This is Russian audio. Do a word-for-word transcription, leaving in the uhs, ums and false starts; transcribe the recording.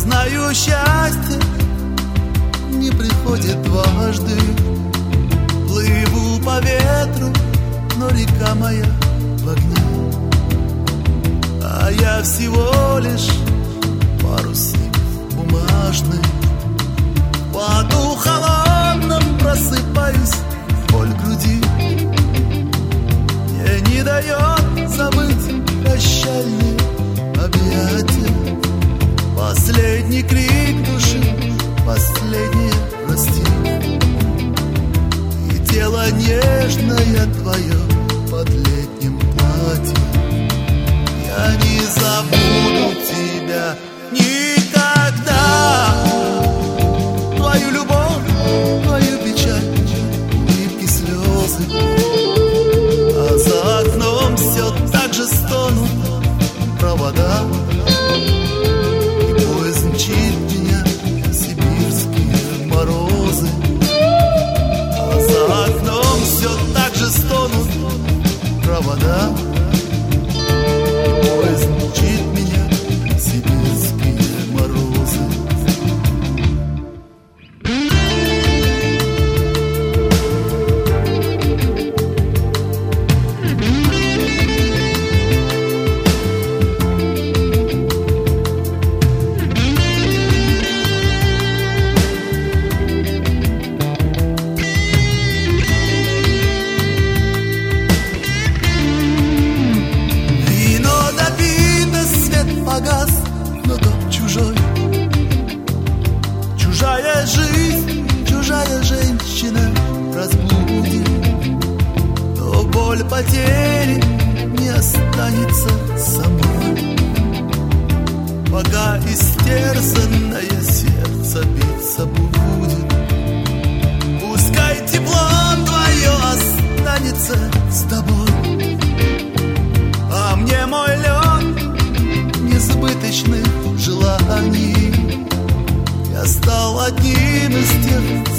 знаю, счастье не приходит дважды. Плыву по ветру, но река моя в огне, а я всего лишь парусник бумажный. В поту холодном просыпаюсь, боль в груди мне не дает забыть прощальные объятия. Последний крик души, последнее прости. И тело нежное твое под летним платьем. Я не забуду тебя никогда. Твою любовь, твою печаль, улыбки, слезы. А за окном все так же стонут провода. И поезд мчит меня в сибирские морозы. А за окном все так же стонут провода. Поезд мчит меня в сибирские морозы. Но дом чужой, чужая жизнь, чужая женщина разбудит. Но боль потери не останется самой, пока истерзанное сердце биться будет. Пускай тепло твое останется с тобой, а мне мой лед несбыточных желаний. Я стал одним из тех